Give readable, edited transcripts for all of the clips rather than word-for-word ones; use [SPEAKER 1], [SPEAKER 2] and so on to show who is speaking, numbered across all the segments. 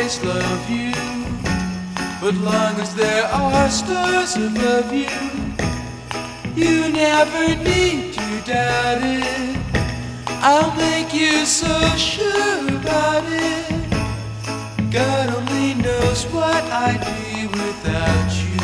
[SPEAKER 1] always love you, but long as there are stars above you, you never need to doubt it. I'll make you so sure about it. God only knows what I'd be without you.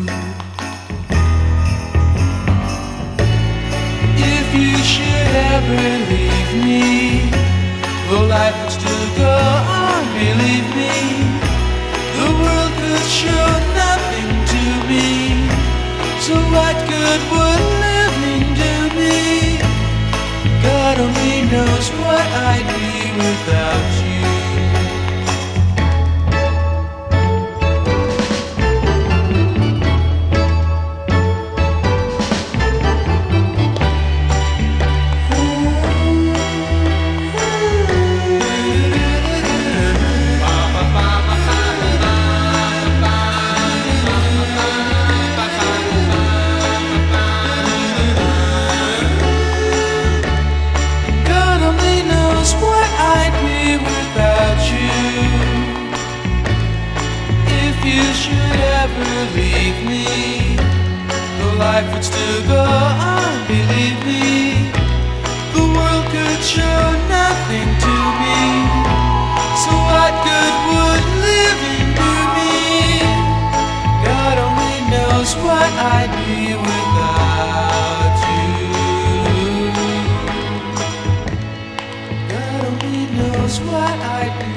[SPEAKER 1] If you should ever leave me, well, life would still go on, believe me. The world could show nothing to me, so what good would living do me? God only knows what I'd be without you. If you should ever leave me, the life would still go on, believe me. The world could show nothing to me, so what good would living do me? God only knows what I'd be without you. God only knows what I'd be.